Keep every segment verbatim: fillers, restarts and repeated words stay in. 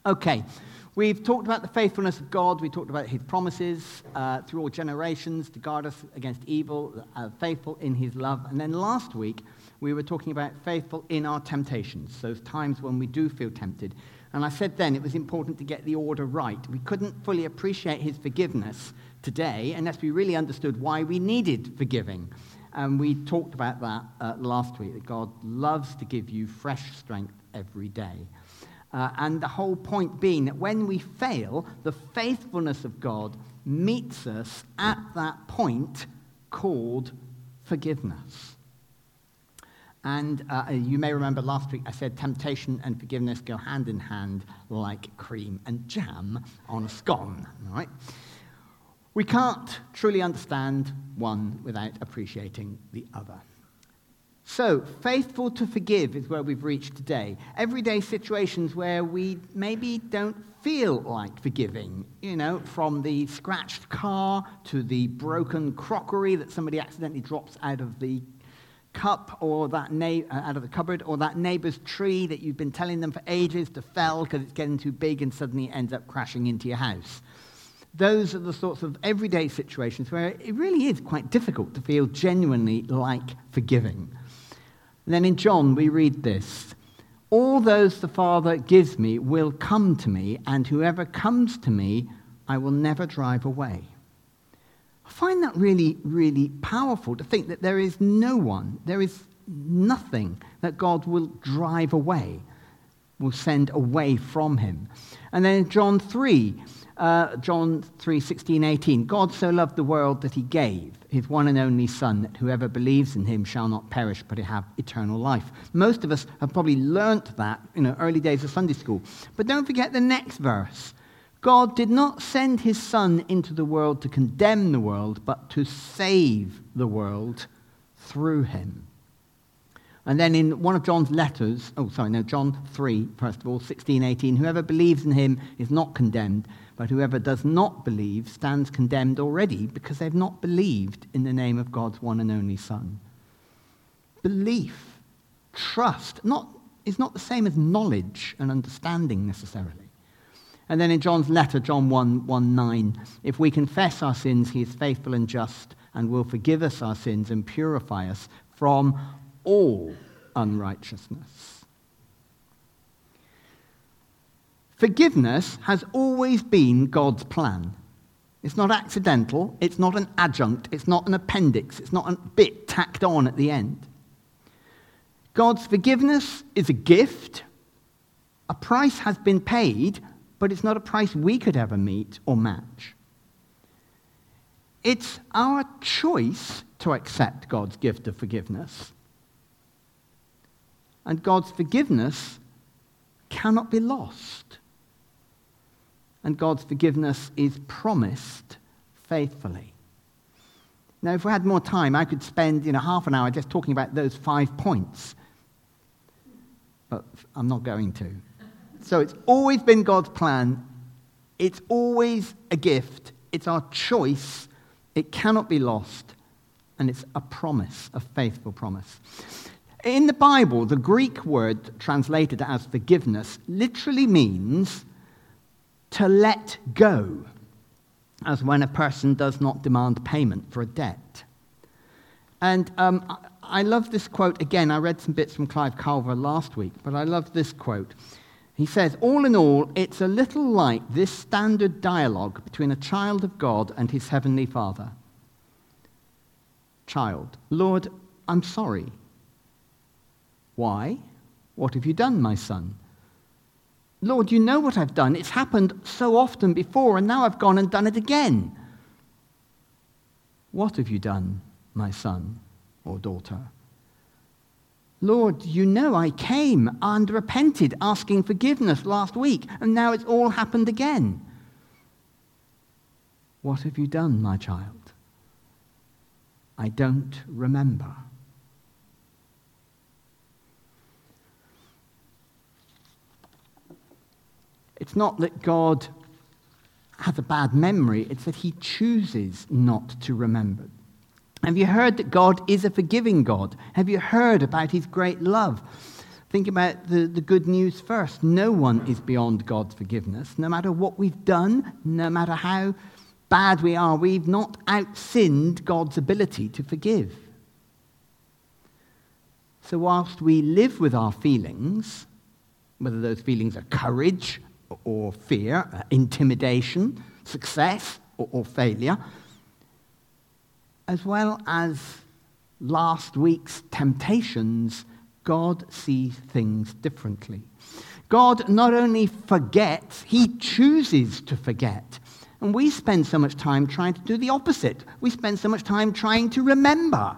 Okay, we've talked about the faithfulness of God. We talked about his promises uh, through all generations to guard us against evil, uh, faithful in his love. And then last week, we were talking about faithful in our temptations, those times when we do feel tempted. And I said then it was important to get the order right. We couldn't fully appreciate his forgiveness today unless we really understood why we needed forgiving. And we talked about that uh, last week, that God loves to give you fresh strength every day. Uh, and the whole point being that when we fail, the faithfulness of God meets us at that point called forgiveness. And uh, you may remember last week I said temptation and forgiveness go hand in hand like cream and jam on a scone. All right? We can't truly understand one without appreciating the other. So, faithful to forgive is where we've reached today. Everyday situations where we maybe don't feel like forgiving, you know, from the scratched car to the broken crockery that somebody accidentally drops out of the cup or that na- out of the cupboard, or that neighbor's tree that you've been telling them for ages to fell because it's getting too big and suddenly ends up crashing into your house. Those are the sorts of everyday situations where it really is quite difficult to feel genuinely like forgiving. And then in John, we read this: all those the Father gives me will come to me, and whoever comes to me, I will never drive away. I find that really, really powerful to think that there is no one, there is nothing that God will drive away, will send away from him. And then in John three, uh, John three, sixteen, eighteen, God so loved the world that he gave his one and only Son, that whoever believes in him shall not perish but have eternal life. Most of us have probably learnt that, you know, early days of Sunday school. But don't forget the next verse. God did not send his Son into the world to condemn the world, but to save the world through him. And then in one of John's letters, oh, sorry, no, John three, first of all, sixteen, eighteen, whoever believes in him is not condemned, but whoever does not believe stands condemned already because they've not believed in the name of God's one and only Son. Belief, trust, not, is not the same as knowledge and understanding necessarily. And then in John's letter, John one, one, nine, if we confess our sins, he is faithful and just and will forgive us our sins and purify us from all unrighteousness. Forgiveness has always been God's plan. It's not accidental, it's not an adjunct, it's not an appendix, it's not a bit tacked on at the end. God's forgiveness is a gift. A price has been paid, but it's not a price we could ever meet or match. It's our choice to accept God's gift of forgiveness. And God's forgiveness cannot be lost. And God's forgiveness is promised faithfully. Now, if we had more time, I could spend, you know, half an hour just talking about those five points. But I'm not going to. So it's always been God's plan. It's always a gift. It's our choice. It cannot be lost. And it's a promise, a faithful promise. In the Bible, the Greek word translated as forgiveness literally means to let go, as when a person does not demand payment for a debt. And um, I love this quote. Again, I read some bits from Clive Culver last week, but I love this quote. He says, all in all, it's a little like this standard dialogue between a child of God and his heavenly Father. Child, Lord, I'm sorry. Why? What have you done, my son? Lord, you know what I've done. It's happened so often before, and now I've gone and done it again. What have you done, my son or daughter? Lord, you know I came and repented, asking forgiveness last week, and now it's all happened again. What have you done, my child? I don't remember. It's not that God has a bad memory, it's that he chooses not to remember. Have you heard that God is a forgiving God? Have you heard about his great love? Think about the, the good news first. No one is beyond God's forgiveness. No matter what we've done, no matter how bad we are, we've not out-sinned God's ability to forgive. So whilst we live with our feelings, whether those feelings are courage or fear, uh, intimidation, success or, or failure, as well as last week's temptations, God sees things differently. God not only forgets, he chooses to forget. And we spend so much time trying to do the opposite. We spend so much time trying to remember.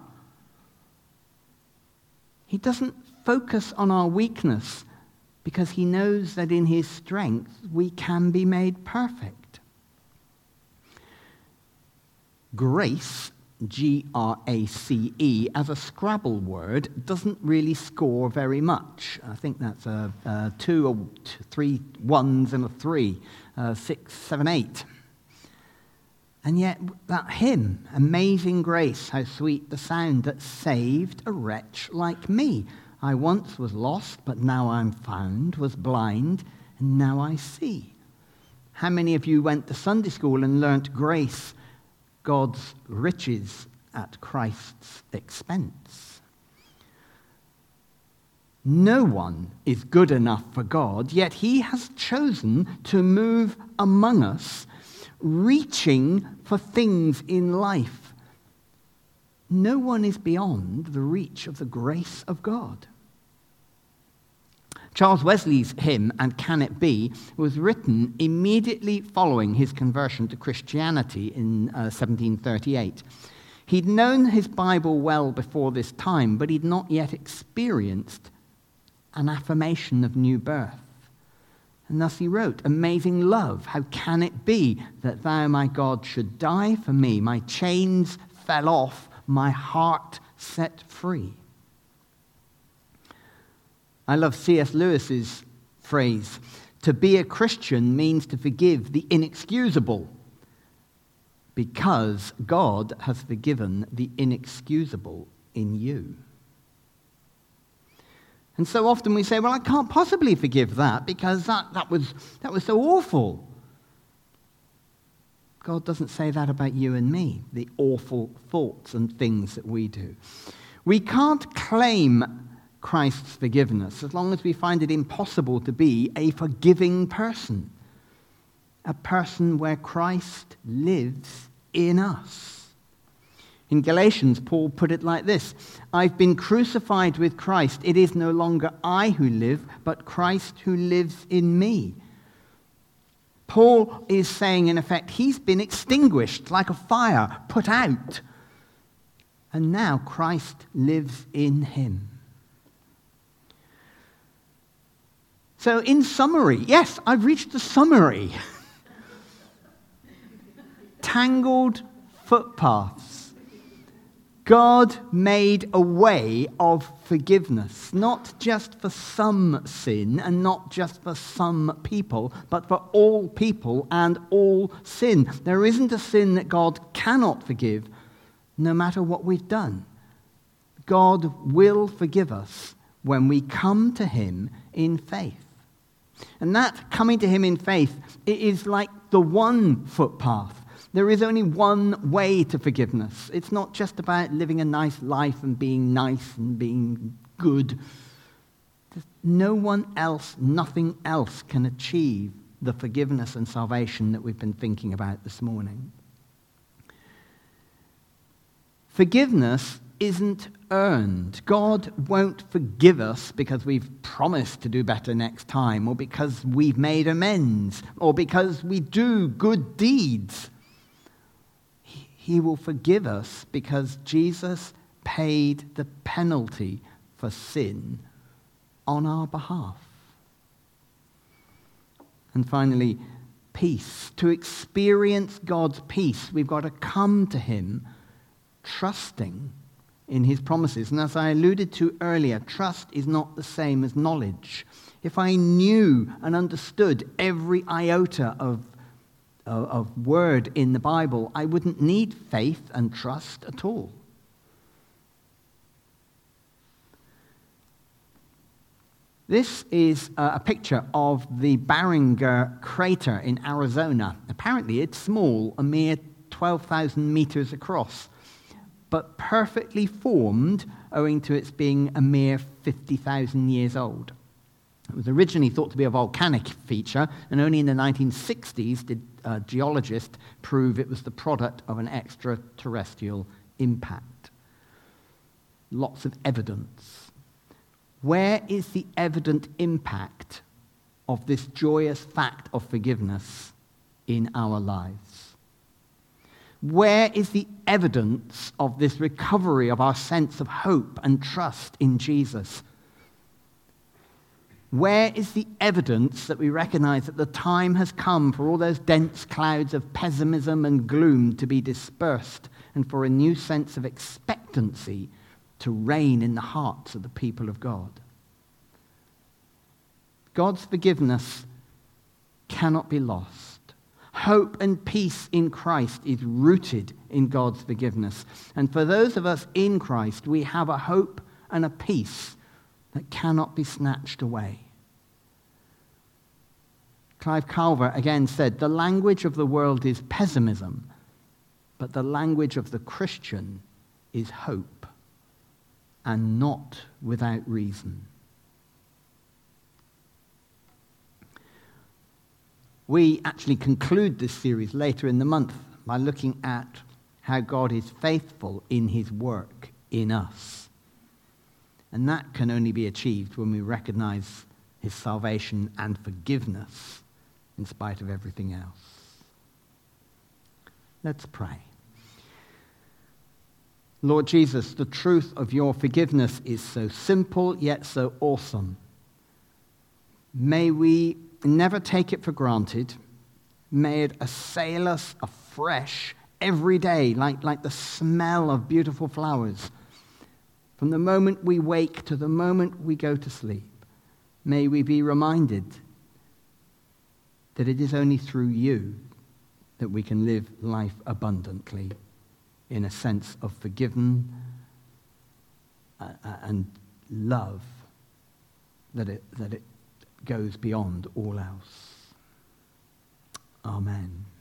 He doesn't focus on our weakness because he knows that in his strength we can be made perfect. Grace, G R A C E, as a Scrabble word, doesn't really score very much. I think that's a, a two or t- three ones and a three, uh, six, seven, eight. And yet that hymn, Amazing Grace, how sweet the sound that saved a wretch like me. I once was lost, but now I'm found, was blind, and now I see. How many of you went to Sunday school and learnt grace, God's riches at Christ's expense? No one is good enough for God, yet he has chosen to move among us, reaching for things in life. No one is beyond the reach of the grace of God. Charles Wesley's hymn, And Can It Be, was written immediately following his conversion to Christianity in uh, seventeen thirty-eight. He'd known his Bible well before this time, but he'd not yet experienced an affirmation of new birth. And thus he wrote, Amazing love, how can it be that thou, my God, should die for me? My chains fell off, my heart set free. I love C S Lewis's phrase, to be a Christian means to forgive the inexcusable, because God has forgiven the inexcusable in you. And so often we say, well, I can't possibly forgive that because that, that was, that was so awful. God doesn't say that about you and me, the awful thoughts and things that we do. We can't claim Christ's forgiveness as long as we find it impossible to be a forgiving person, a person where Christ lives in us. In Galatians, Paul put it like this, I've been crucified with Christ. It is no longer I who live, but Christ who lives in me. Paul is saying, in effect, he's been extinguished like a fire, put out. And now Christ lives in him. So in summary, yes, I've reached the summary. Tangled footpaths. God made a way of forgiveness, not just for some sin and not just for some people, but for all people and all sin. There isn't a sin that God cannot forgive, no matter what we've done. God will forgive us when we come to him in faith. And that coming to him in faith, it is like the one footpath. There is only one way to forgiveness. It's not just about living a nice life and being nice and being good. No one else, nothing else can achieve the forgiveness and salvation that we've been thinking about this morning. Forgiveness isn't earned. God won't forgive us because we've promised to do better next time, or because we've made amends, or because we do good deeds. He will forgive us because Jesus paid the penalty for sin on our behalf. And finally, peace. To experience God's peace, we've got to come to him trusting in his promises. And as I alluded to earlier, trust is not the same as knowledge. If I knew and understood every iota of, of, of word in the Bible, I wouldn't need faith and trust at all. This is uh, a picture of the Barringer crater in Arizona. Apparently it's small, a mere twelve thousand meters across, but perfectly formed owing to its being a mere fifty thousand years old. It was originally thought to be a volcanic feature, and only in the nineteen sixties did uh, geologists prove it was the product of an extraterrestrial impact. Lots of evidence. Where is the evident impact of this joyous fact of forgiveness in our lives? Where is the evidence of this recovery of our sense of hope and trust in Jesus? Where is the evidence that we recognize that the time has come for all those dense clouds of pessimism and gloom to be dispersed and for a new sense of expectancy to reign in the hearts of the people of God? God's forgiveness cannot be lost. Hope and peace in Christ is rooted in God's forgiveness. And for those of us in Christ, we have a hope and a peace that cannot be snatched away. Clive Calver again said, "The language of the world is pessimism, but the language of the Christian is hope, and not without reason." We actually conclude this series later in the month by looking at how God is faithful in his work in us. And that can only be achieved when we recognize his salvation and forgiveness in spite of everything else. Let's pray. Lord Jesus, the truth of your forgiveness is so simple yet so awesome. May we never take it for granted. May it assail us afresh every day, like, like the smell of beautiful flowers. From the moment we wake to the moment we go to sleep, may we be reminded that it is only through you that we can live life abundantly in a sense of forgiven uh, and love that it, that it goes beyond all else. Amen.